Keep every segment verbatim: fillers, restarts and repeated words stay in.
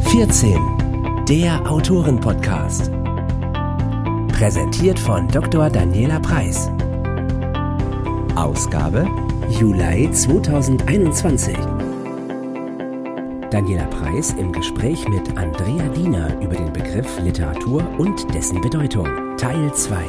vierzehn. Der Autoren-Podcast. Präsentiert von Doktor Daniela Preiss. Ausgabe Juli zweitausendeinundzwanzig. Daniela Preiss im Gespräch mit Andrea Diener über den Begriff Literatur und dessen Bedeutung. Teil zwei.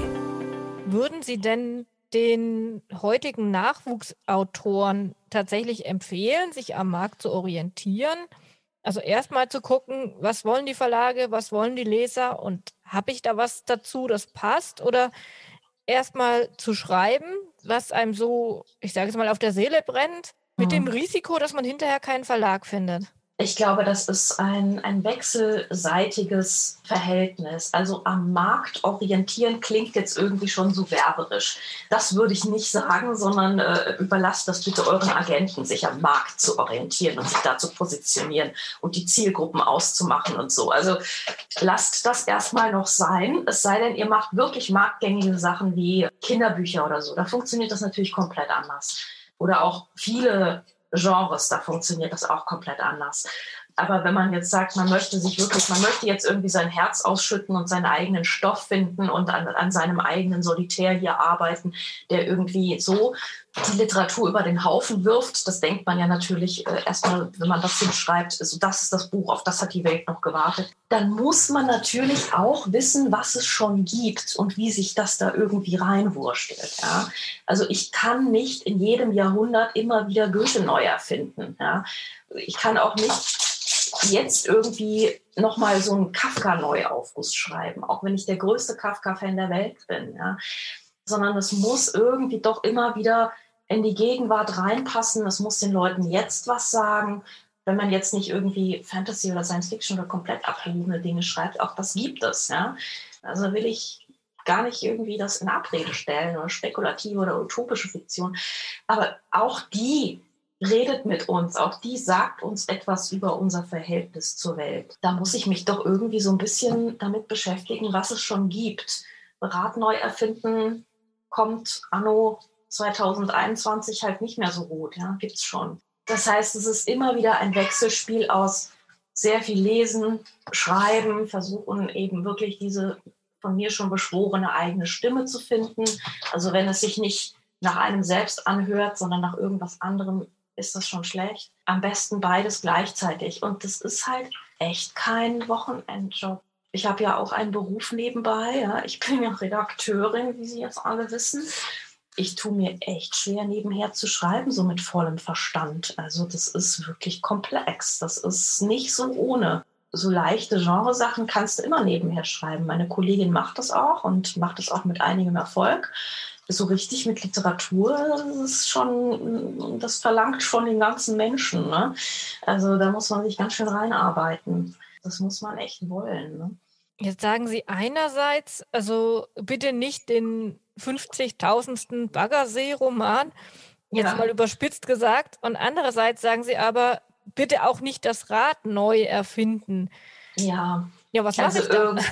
Würden Sie denn den heutigen Nachwuchsautoren tatsächlich empfehlen, sich am Markt zu orientieren? Also erstmal zu gucken, was wollen die Verlage, was wollen die Leser und habe ich da was dazu, das passt? Oder erstmal zu schreiben, was einem so, ich sage es mal, auf der Seele brennt, mit dem Risiko, dass man hinterher keinen Verlag findet? Ich glaube, das ist ein, ein wechselseitiges Verhältnis. Also am Markt orientieren klingt jetzt irgendwie schon so werberisch. Das würde ich nicht sagen, sondern äh, überlasst das bitte euren Agenten, sich am Markt zu orientieren und sich da zu positionieren und die Zielgruppen auszumachen und so. Also lasst das erstmal noch sein. Es sei denn, ihr macht wirklich marktgängige Sachen wie Kinderbücher oder so. Da funktioniert das natürlich komplett anders. Oder auch viele Genres, da funktioniert das auch komplett anders. Aber wenn man jetzt sagt, man möchte sich wirklich, man möchte jetzt irgendwie sein Herz ausschütten und seinen eigenen Stoff finden und an, an seinem eigenen Solitär hier arbeiten, der irgendwie so die Literatur über den Haufen wirft, das denkt man ja natürlich äh, erstmal, wenn man das hinschreibt, so, das ist das Buch, auf das hat die Welt noch gewartet. Dann muss man natürlich auch wissen, was es schon gibt und wie sich das da irgendwie reinwurstelt. Ja? Also ich kann nicht in jedem Jahrhundert immer wieder Goethe neu erfinden. Ja? Ich kann auch nicht jetzt irgendwie nochmal so einen Kafka-Neuaufguss schreiben, auch wenn ich der größte Kafka-Fan der Welt bin. Ja? Sondern es muss irgendwie doch immer wieder in die Gegenwart reinpassen. Es muss den Leuten jetzt was sagen. Wenn man jetzt nicht irgendwie Fantasy oder Science Fiction oder komplett abgehobene Dinge schreibt, auch das gibt es. Ja? Also will ich gar nicht irgendwie das in Abrede stellen oder spekulative oder utopische Fiktion. Aber auch die redet mit uns, auch die sagt uns etwas über unser Verhältnis zur Welt. Da muss ich mich doch irgendwie so ein bisschen damit beschäftigen, was es schon gibt. Rad neu erfinden kommt anno zweitausendeinundzwanzig halt nicht mehr so gut, ja, gibt's schon. Das heißt, es ist immer wieder ein Wechselspiel aus sehr viel Lesen, Schreiben, versuchen eben wirklich diese von mir schon beschworene eigene Stimme zu finden. Also wenn es sich nicht nach einem selbst anhört, sondern nach irgendwas anderem, ist das schon schlecht. Am besten beides gleichzeitig. Und das ist halt echt kein Wochenendjob. Ich habe ja auch einen Beruf nebenbei. Ja. Ich bin ja Redakteurin, wie Sie jetzt alle wissen. Ich tue mir echt schwer, nebenher zu schreiben, so mit vollem Verstand. Also das ist wirklich komplex. Das ist nicht so ohne. So leichte Genresachen kannst du immer nebenher schreiben. Meine Kollegin macht das auch und macht das auch mit einigem Erfolg. So richtig mit Literatur, das ist schon, das verlangt schon den ganzen Menschen. Ne? Also da muss man sich ganz schön reinarbeiten. Das muss man echt wollen. Ne? Jetzt sagen Sie einerseits, also bitte nicht den fünfzigtausendsten Baggersee-Roman, jetzt Ja. mal überspitzt gesagt. Und andererseits sagen Sie aber, bitte auch nicht das Rad neu erfinden. Ja. Ja, was also mache ich dann?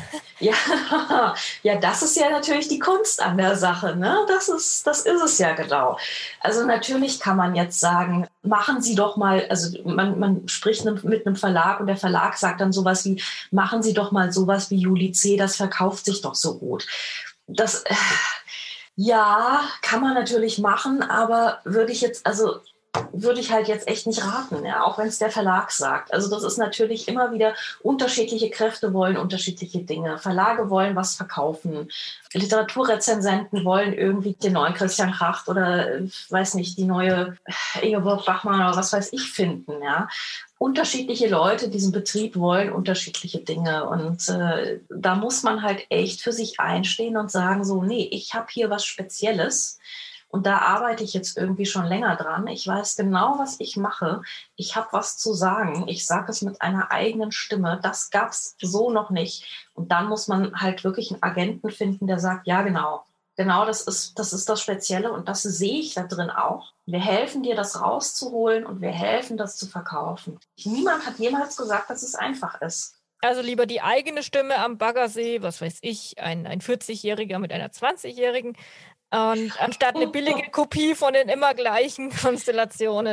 Ja, ja, das ist ja natürlich die Kunst an der Sache. Ne? Das ist, das ist es ja genau. Also natürlich kann man jetzt sagen, machen Sie doch mal, also man, man spricht mit einem Verlag und der Verlag sagt dann sowas wie, machen Sie doch mal sowas wie Juli C., das verkauft sich doch so gut. Das, äh, ja, kann man natürlich machen, aber würde ich jetzt, also würde ich halt jetzt echt nicht raten, ja, auch wenn es der Verlag sagt. Also das ist natürlich immer wieder, unterschiedliche Kräfte wollen unterschiedliche Dinge. Verlage wollen was verkaufen. Literaturrezensenten wollen irgendwie den neuen Christian Kracht oder, weiß nicht, die neue Ingeborg Bachmann oder was weiß ich finden, ja. Unterschiedliche Leute, diesen Betrieb wollen unterschiedliche Dinge und äh, da muss man halt echt für sich einstehen und sagen so, nee, ich habe hier was Spezielles. Und da arbeite ich jetzt irgendwie schon länger dran. Ich weiß genau, was ich mache. Ich habe was zu sagen. Ich sage es mit einer eigenen Stimme. Das gab es so noch nicht. Und dann muss man halt wirklich einen Agenten finden, der sagt, ja genau, genau das ist, das ist das Spezielle und das sehe ich da drin auch. Wir helfen dir, das rauszuholen und wir helfen, das zu verkaufen. Niemand hat jemals gesagt, dass es einfach ist. Also lieber die eigene Stimme am Baggersee, was weiß ich, ein, ein vierzigjähriger mit einer zwanzigjährigen. Und anstatt eine billige Kopie von den immer gleichen Konstellationen.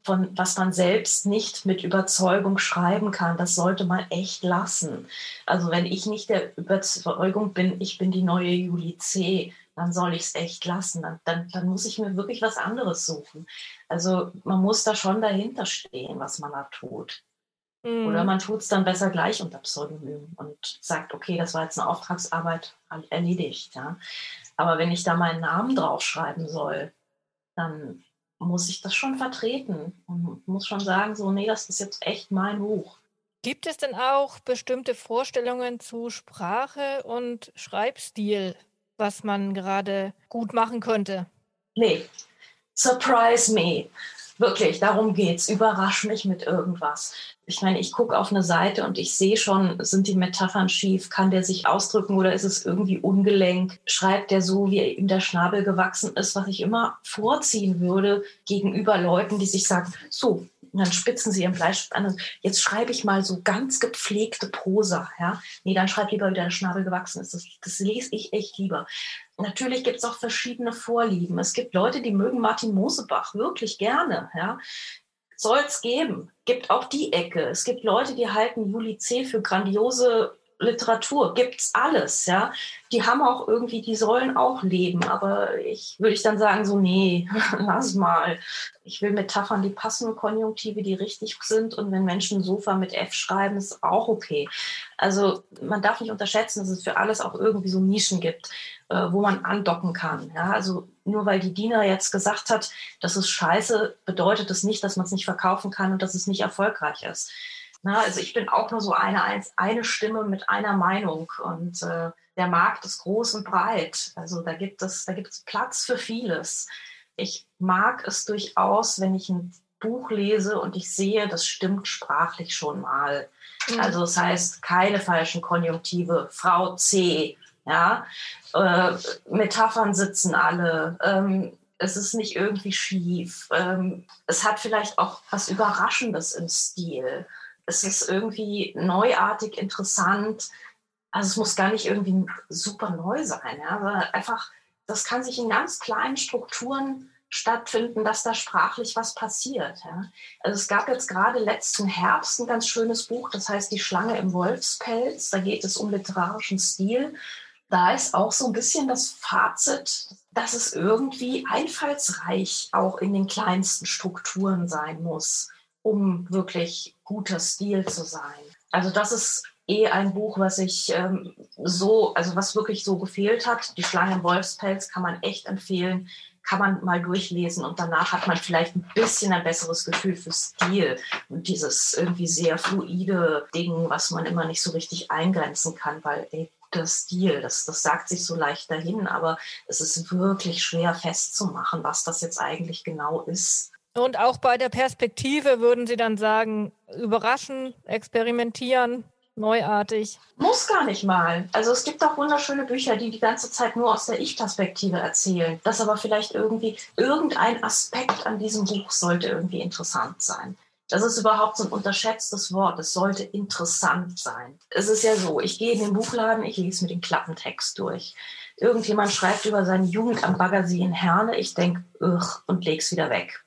von was man selbst nicht mit Überzeugung schreiben kann, das sollte man echt lassen. Also wenn ich nicht der Überzeugung bin, ich bin die neue Julie C., dann soll ich es echt lassen. Dann, dann, dann muss ich mir wirklich was anderes suchen. Also man muss da schon dahinter stehen, was man da tut. Mhm. Oder man tut es dann besser gleich unter Pseudonym und sagt, okay, das war jetzt eine Auftragsarbeit erledigt. Ja. Aber wenn ich da meinen Namen draufschreiben soll, dann muss ich das schon vertreten und muss schon sagen, so, nee, das ist jetzt echt mein Buch. Gibt es denn auch bestimmte Vorstellungen zu Sprache und Schreibstil, was man gerade gut machen könnte? Nee, surprise me. Wirklich, darum geht's. Überrasch mich mit irgendwas. Ich meine, ich gucke auf eine Seite und ich sehe schon, sind die Metaphern schief? Kann der sich ausdrücken oder ist es irgendwie ungelenk? Schreibt der so, wie ihm der Schnabel gewachsen ist, was ich immer vorziehen würde gegenüber Leuten, die sich sagen, so, und dann spitzen sie ihren Bleistift an und jetzt schreibe ich mal so ganz gepflegte Prosa. Ja? Nee, dann schreib lieber, wie der Schnabel gewachsen ist. Das, das lese ich echt lieber. Natürlich gibt es auch verschiedene Vorlieben. Es gibt Leute, die mögen Martin Mosebach wirklich gerne. Ja? Soll es geben. Gibt auch die Ecke. Es gibt Leute, die halten Julie C. für grandiose Literatur. Gibt's alles. Ja? Die haben auch irgendwie, die sollen auch leben. Aber ich würde ich dann sagen, so nee, lass mal. Ich will Metaphern, die passen, Konjunktive, die richtig sind. Und wenn Menschen Sofa mit F schreiben, ist auch okay. Also man darf nicht unterschätzen, dass es für alles auch irgendwie so Nischen gibt, äh, wo man andocken kann. Ja? Also nur weil die Dina jetzt gesagt hat, das ist scheiße, bedeutet das nicht, dass man es nicht verkaufen kann und dass es nicht erfolgreich ist. Na, also ich bin auch nur so eine, eine Stimme mit einer Meinung. Und äh, der Markt ist groß und breit. Also da gibt es, da gibt es Platz für vieles. Ich mag es durchaus, wenn ich ein Buch lese und ich sehe, das stimmt sprachlich schon mal. Mhm. Also das heißt, keine falschen Konjunktive, Frau C., ja, äh, Metaphern sitzen alle, ähm, es ist nicht irgendwie schief, ähm, es hat vielleicht auch was Überraschendes im Stil, es ist irgendwie neuartig, interessant, also es muss gar nicht irgendwie super neu sein, ja, sondern einfach, das kann sich in ganz kleinen Strukturen stattfinden, dass da sprachlich was passiert. Ja. Also es gab jetzt gerade letzten Herbst ein ganz schönes Buch, das heißt Die Schlange im Wolfspelz, da geht es um literarischen Stil. Da ist auch so ein bisschen das Fazit, dass es irgendwie einfallsreich auch in den kleinsten Strukturen sein muss, um wirklich guter Stil zu sein. Also das ist eh ein Buch, was ich ähm, so, also was wirklich so gefehlt hat. Die Schlange im Wolfspelz kann man echt empfehlen, kann man mal durchlesen und danach hat man vielleicht ein bisschen ein besseres Gefühl für Stil und dieses irgendwie sehr fluide Ding, was man immer nicht so richtig eingrenzen kann, weil ey, der Stil, das, das sagt sich so leicht dahin, aber es ist wirklich schwer festzumachen, was das jetzt eigentlich genau ist. Und auch bei der Perspektive würden Sie dann sagen, überraschen, experimentieren, neuartig? Muss gar nicht mal. Also es gibt auch wunderschöne Bücher, die die ganze Zeit nur aus der Ich-Perspektive erzählen. Das aber vielleicht irgendwie, irgendein Aspekt an diesem Buch sollte irgendwie interessant sein. Das ist überhaupt so ein unterschätztes Wort. Es sollte interessant sein. Es ist ja so, ich gehe in den Buchladen, ich lese mir den Klappentext durch. Irgendjemand schreibt über seine Jugend am Baggersee in Herne. Ich denke, und leg's wieder weg.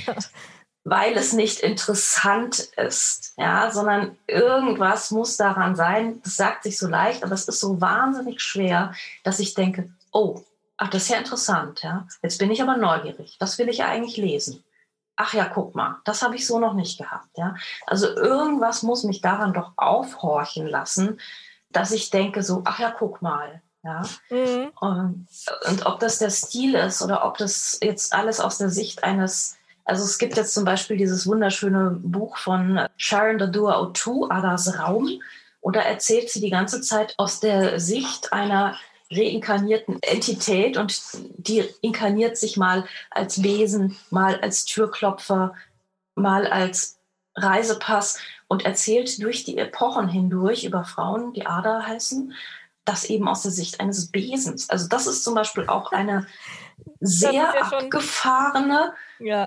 Weil es nicht interessant ist, ja, sondern irgendwas muss daran sein. Das sagt sich so leicht, aber es ist so wahnsinnig schwer, dass ich denke, oh, ach, das ist ja interessant, ja. Jetzt bin ich aber neugierig. Das will ich ja eigentlich lesen. Ach ja, guck mal, das habe ich so noch nicht gehabt, ja. Also irgendwas muss mich daran doch aufhorchen lassen, dass ich denke so, ach ja, guck mal, ja. Mhm. Und, und ob das der Stil ist oder ob das jetzt alles aus der Sicht eines, also es gibt jetzt zum Beispiel dieses wunderschöne Buch von Sharon Dadua Otoo, Adas Raum, und da erzählt sie die ganze Zeit aus der Sicht einer reinkarnierten Entität und die inkarniert sich mal als Wesen, mal als Türklopfer, mal als Reisepass und erzählt durch die Epochen hindurch über Frauen, die Ada heißen, das eben aus der Sicht eines Besens. Also das ist zum Beispiel auch eine sehr ja abgefahrene ja.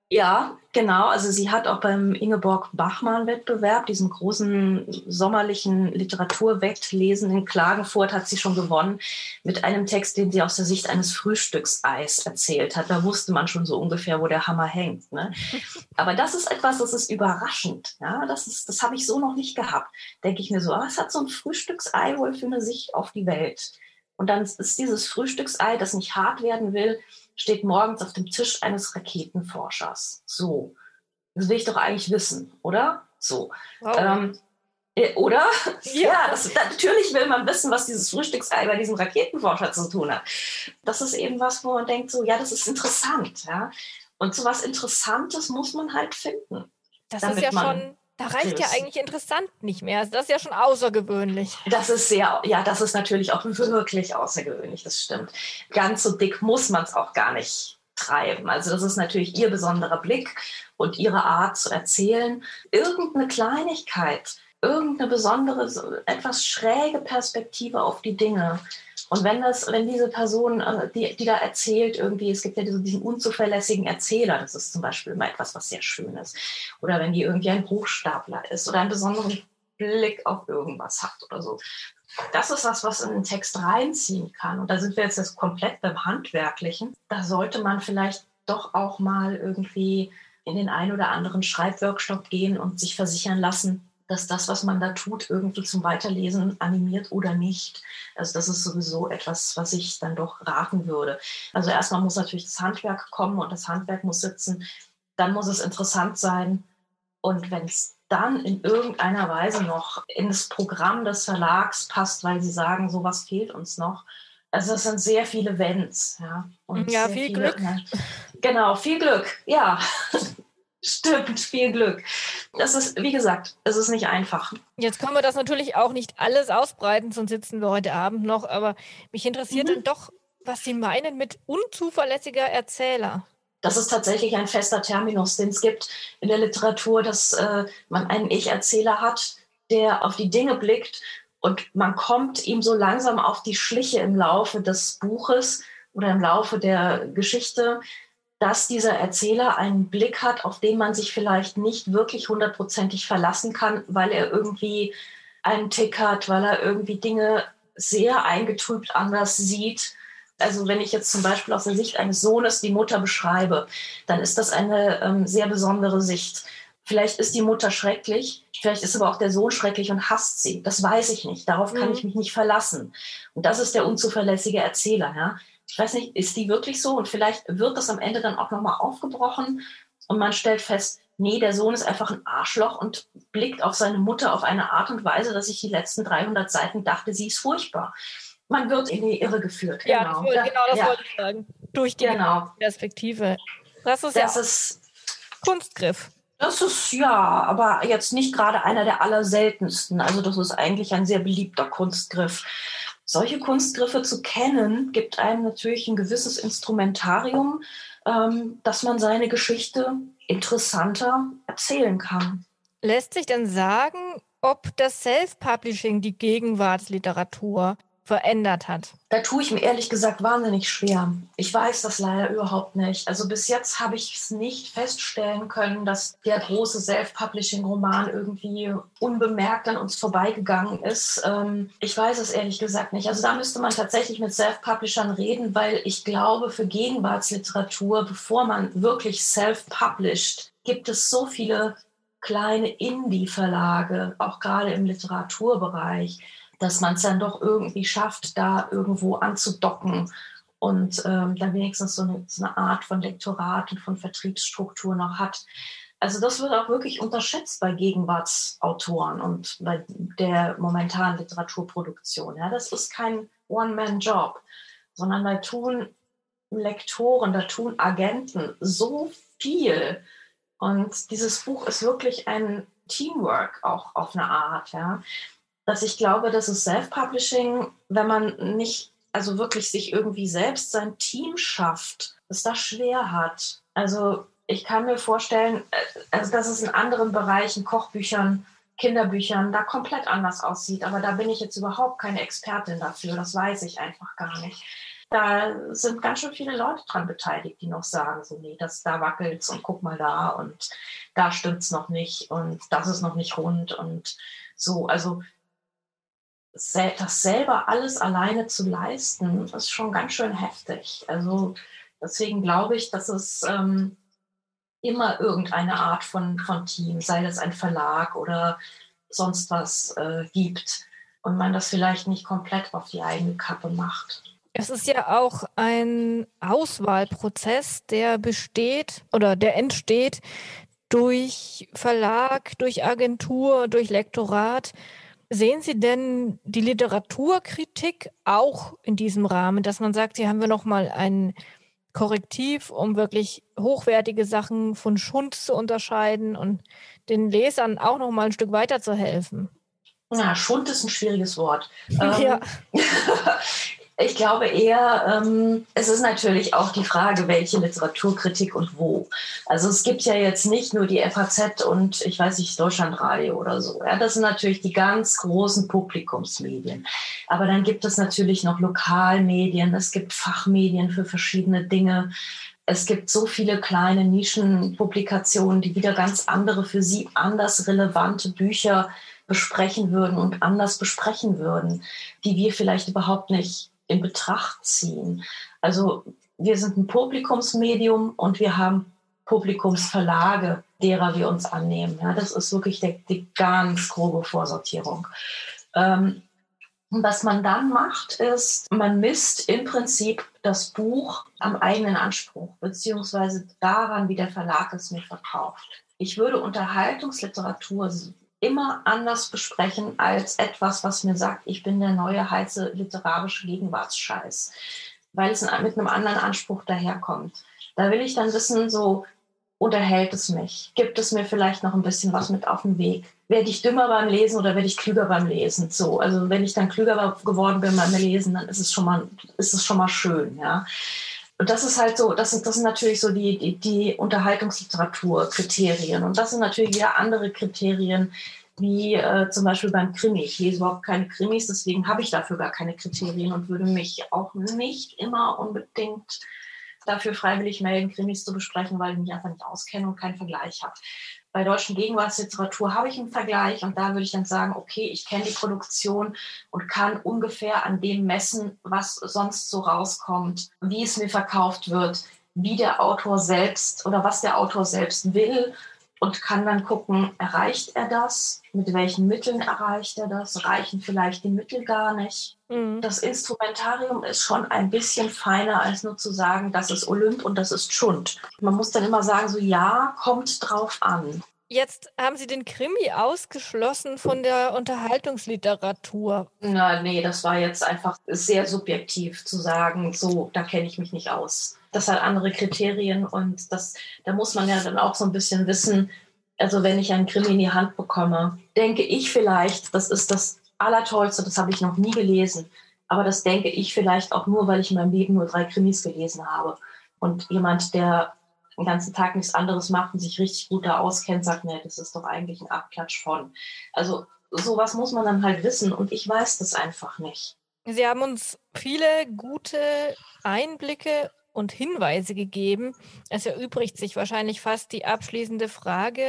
Ja, genau. Also sie hat auch beim Ingeborg-Bachmann-Wettbewerb, diesem großen sommerlichen Literaturwettlesen in Klagenfurt, hat sie schon gewonnen mit einem Text, den sie aus der Sicht eines Frühstückseis erzählt hat. Da wusste man schon so ungefähr, wo der Hammer hängt. Ne? Aber das ist etwas, das ist überraschend. Ja? Das ist, das habe ich so noch nicht gehabt. Denke ich mir so, ah, was hat so ein Frühstücksei wohl für eine Sicht auf die Welt? Und dann ist dieses Frühstücksei, das nicht hart werden will, steht morgens auf dem Tisch eines Raketenforschers. So, das will ich doch eigentlich wissen, oder? So. Wow. Ähm, äh, oder? Ja, ja das, natürlich will man wissen, was dieses Frühstücksei bei diesem Raketenforscher zu tun hat. Das ist eben was, wo man denkt, so, ja, das ist interessant. Ja? Und so was Interessantes muss man halt finden. Das ist ja schon... Da reicht ja eigentlich interessant nicht mehr. Also das ist ja schon außergewöhnlich. Das ist sehr, ja, das ist natürlich auch wirklich außergewöhnlich, das stimmt. Ganz so dick muss man es auch gar nicht treiben. Also das ist natürlich ihr besonderer Blick und ihre Art zu erzählen. Irgendeine Kleinigkeit, irgendeine besondere, etwas schräge Perspektive auf die Dinge. Und wenn das, wenn diese Person, die, die da erzählt, irgendwie, es gibt ja diesen, diesen unzuverlässigen Erzähler, das ist zum Beispiel immer etwas, was sehr schön ist. Oder wenn die irgendwie ein Hochstapler ist oder einen besonderen Blick auf irgendwas hat oder so. Das ist was, was in den Text reinziehen kann. Und da sind wir jetzt, jetzt komplett beim Handwerklichen. Da sollte man vielleicht doch auch mal irgendwie in den ein oder anderen Schreibworkshop gehen und sich versichern lassen, dass das, was man da tut, irgendwie zum Weiterlesen animiert oder nicht. Also das ist sowieso etwas, was ich dann doch raten würde. Also erstmal muss natürlich das Handwerk kommen und das Handwerk muss sitzen. Dann muss es interessant sein. Und wenn es dann in irgendeiner Weise noch in das Programm des Verlags passt, weil sie sagen, sowas fehlt uns noch. Also es sind sehr viele Wenns. Ja, und ja sehr viel viele, Glück. Ja, genau, viel Glück, ja. Stimmt, viel Glück. Das ist, wie gesagt, es ist nicht einfach. Jetzt können wir das natürlich auch nicht alles ausbreiten, sonst sitzen wir heute Abend noch. Aber mich interessiert mhm. dann doch, was Sie meinen mit unzuverlässiger Erzähler. Das ist tatsächlich ein fester Terminus, den es gibt in der Literatur, dass äh, man einen Ich-Erzähler hat, der auf die Dinge blickt und man kommt ihm so langsam auf die Schliche im Laufe des Buches oder im Laufe der Geschichte, dass dieser Erzähler einen Blick hat, auf den man sich vielleicht nicht wirklich hundertprozentig verlassen kann, weil er irgendwie einen Tick hat, weil er irgendwie Dinge sehr eingetrübt anders sieht. Also wenn ich jetzt zum Beispiel aus der Sicht eines Sohnes die Mutter beschreibe, dann ist das eine ähm, sehr besondere Sicht. Vielleicht ist die Mutter schrecklich, vielleicht ist aber auch der Sohn schrecklich und hasst sie. Das weiß ich nicht. Darauf kann mhm. ich mich nicht verlassen. Und das ist der unzuverlässige Erzähler, ja. Ich weiß nicht, ist die wirklich so? Und vielleicht wird das am Ende dann auch nochmal aufgebrochen und man stellt fest, nee, der Sohn ist einfach ein Arschloch und blickt auf seine Mutter auf eine Art und Weise, dass ich die letzten dreihundert Seiten dachte, sie ist furchtbar. Man wird in die Irre geführt. Ja, genau das, wollte, genau das ja. wollte ich sagen. Durch die genau. Perspektive. Das ist das ja ist, Kunstgriff. Das ist, ja, aber jetzt nicht gerade einer der allerseltensten. Also das ist eigentlich ein sehr beliebter Kunstgriff. Solche Kunstgriffe zu kennen, gibt einem natürlich ein gewisses Instrumentarium, ähm, dass man seine Geschichte interessanter erzählen kann. Lässt sich denn sagen, ob das Self-Publishing die Gegenwartsliteratur verändert hat? Da tue ich mir ehrlich gesagt wahnsinnig schwer. Ich weiß das leider überhaupt nicht. Also bis jetzt habe ich es nicht feststellen können, dass der große Self-Publishing-Roman irgendwie unbemerkt an uns vorbeigegangen ist. Ähm, ich weiß es ehrlich gesagt nicht. Also da müsste man tatsächlich mit Self-Publishern reden, weil ich glaube, für Gegenwartsliteratur, bevor man wirklich self-published, gibt es so viele kleine Indie-Verlage, auch gerade im Literaturbereich, dass man es dann doch irgendwie schafft, da irgendwo anzudocken und ähm, dann wenigstens so eine, so eine Art von Lektorat und von Vertriebsstruktur noch hat. Also das wird auch wirklich unterschätzt bei Gegenwartsautoren und bei der momentanen Literaturproduktion. Ja, das ist kein One-Man-Job, sondern da tun Lektoren, da tun Agenten so viel. Und dieses Buch ist wirklich ein Teamwork auch auf eine Art, ja. Dass ich glaube, dass es Self-Publishing, wenn man nicht, also wirklich sich irgendwie selbst sein Team schafft, es das schwer hat. Also ich kann mir vorstellen, also dass es in anderen Bereichen, Kochbüchern, Kinderbüchern, da komplett anders aussieht. Aber da bin ich jetzt überhaupt keine Expertin dafür. Das weiß ich einfach gar nicht. da sind ganz schön viele Leute dran beteiligt, die noch sagen, so nee, das, da wackelt's und guck mal da und da stimmt's noch nicht und das ist noch nicht rund und so. Also das selber alles alleine zu leisten, ist schon ganz schön heftig. Also deswegen glaube ich, dass es ähm, immer irgendeine Art von, von Team, sei das ein Verlag oder sonst was äh, gibt und man das vielleicht nicht komplett auf die eigene Kappe macht. Es ist ja auch ein Auswahlprozess, der besteht oder der entsteht durch Verlag, durch Agentur, durch Lektorat. Sehen Sie denn die Literaturkritik auch in diesem Rahmen, dass man sagt, hier haben wir nochmal ein Korrektiv, um wirklich hochwertige Sachen von Schund zu unterscheiden und den Lesern auch nochmal ein Stück weiter zu helfen? Ja, Schund ist ein schwieriges Wort. Ja. Ähm, ich glaube eher, ähm, es ist natürlich auch die Frage, welche Literaturkritik und wo. Also es gibt ja jetzt nicht nur die F A Z und ich weiß nicht, Deutschlandradio oder so. Ja, das sind natürlich die ganz großen Publikumsmedien. Aber dann gibt es natürlich noch Lokalmedien, es gibt Fachmedien für verschiedene Dinge. Es gibt so viele kleine Nischenpublikationen, die wieder ganz andere, für sie anders relevante Bücher besprechen würden und anders besprechen würden, die wir vielleicht überhaupt nicht in Betracht ziehen. Also wir sind ein Publikumsmedium und wir haben Publikumsverlage, derer wir uns annehmen. Ja, das ist wirklich die, die ganz grobe Vorsortierung. Ähm, was man dann macht, ist, man misst im Prinzip das Buch am eigenen Anspruch, beziehungsweise daran, wie der Verlag es mir verkauft. Ich würde Unterhaltungsliteratur immer anders besprechen als etwas, was mir sagt, ich bin der neue heiße literarische Gegenwartsscheiß, weil es mit einem anderen Anspruch daherkommt. Da will ich dann wissen, so unterhält es mich? Gibt es mir vielleicht noch ein bisschen was mit auf den Weg? Werde ich dümmer beim Lesen oder werde ich klüger beim Lesen? So, also wenn ich dann klüger geworden bin beim Lesen, dann ist es schon mal, ist es schon mal schön, ja. Und das ist halt so, das sind, das sind natürlich so die, die, die Unterhaltungsliteratur-Kriterien. Und das sind natürlich wieder andere Kriterien, wie äh, zum Beispiel beim Krimi. Ich lese überhaupt keine Krimis, deswegen habe ich dafür gar keine Kriterien und würde mich auch nicht immer unbedingt dafür freiwillig melden, Krimis zu besprechen, weil ich mich einfach nicht auskenne und keinen Vergleich habe. Bei deutschen Gegenwartsliteratur habe ich einen Vergleich und da würde ich dann sagen, okay, ich kenne die Produktion und kann ungefähr an dem messen, was sonst so rauskommt, wie es mir verkauft wird, wie der Autor selbst oder was der Autor selbst will und kann dann gucken, erreicht er das? Mit welchen Mitteln erreicht er das? Reichen vielleicht die Mittel gar nicht? Mhm. Das Instrumentarium ist schon ein bisschen feiner, als nur zu sagen, das ist Olymp und das ist Schund. Man muss dann immer sagen, so ja, kommt drauf an. Jetzt haben Sie den Krimi ausgeschlossen von der Unterhaltungsliteratur. Na, nee, das war jetzt einfach sehr subjektiv zu sagen, so, da kenne ich mich nicht aus. Das hat andere Kriterien und das, da muss man ja dann auch so ein bisschen wissen, also wenn ich einen Krimi in die Hand bekomme, denke ich vielleicht, das ist das Allertollste, das habe ich noch nie gelesen, aber das denke ich vielleicht auch nur, weil ich in meinem Leben nur drei Krimis gelesen habe. Und jemand, der den ganzen Tag nichts anderes macht und sich richtig gut da auskennt, sagt, nee, das ist doch eigentlich ein Abklatsch von. Also sowas muss man dann halt wissen und ich weiß das einfach nicht. Sie haben uns viele gute Einblicke und Hinweise gegeben. Es erübrigt sich wahrscheinlich fast die abschließende Frage,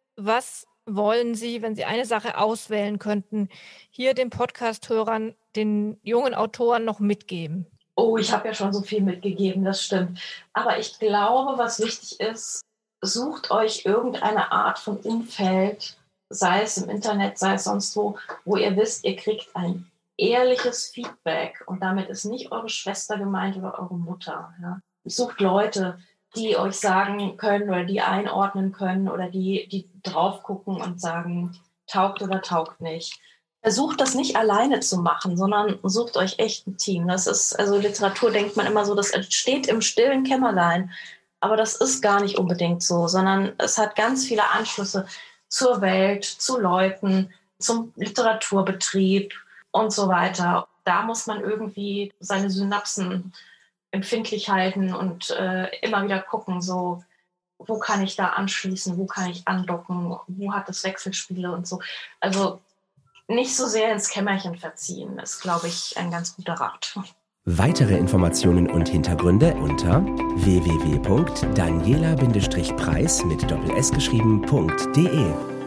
was wollen Sie, wenn Sie eine Sache auswählen könnten, hier den Podcast-Hörern, den jungen Autoren noch mitgeben? Oh, ich habe ja schon so viel mitgegeben, das stimmt. Aber ich glaube, was wichtig ist, sucht euch irgendeine Art von Umfeld, sei es im Internet, sei es sonst wo, wo ihr wisst, ihr kriegt ein ehrliches Feedback. Und damit ist nicht eure Schwester gemeint oder eure Mutter. Ja. Sucht Leute, die euch sagen können oder die einordnen können oder die, die drauf gucken und sagen, taugt oder taugt nicht. Versucht das nicht alleine zu machen, sondern sucht euch echt ein Team. Das ist, also Literatur denkt man immer so, das entsteht im stillen Kämmerlein. Aber das ist gar nicht unbedingt so, sondern es hat ganz viele Anschlüsse zur Welt, zu Leuten, zum Literaturbetrieb und so weiter. Da muss man irgendwie seine Synapsen empfindlich halten und äh, immer wieder gucken, so, wo kann ich da anschließen, wo kann ich andocken, wo hat es Wechselspiele und so. Also nicht so sehr ins Kämmerchen verziehen, ist, glaube ich, ein ganz guter Rat. Weitere Informationen und Hintergründe unter w w w punkt daniela Preis mit Doppel S geschrieben.de.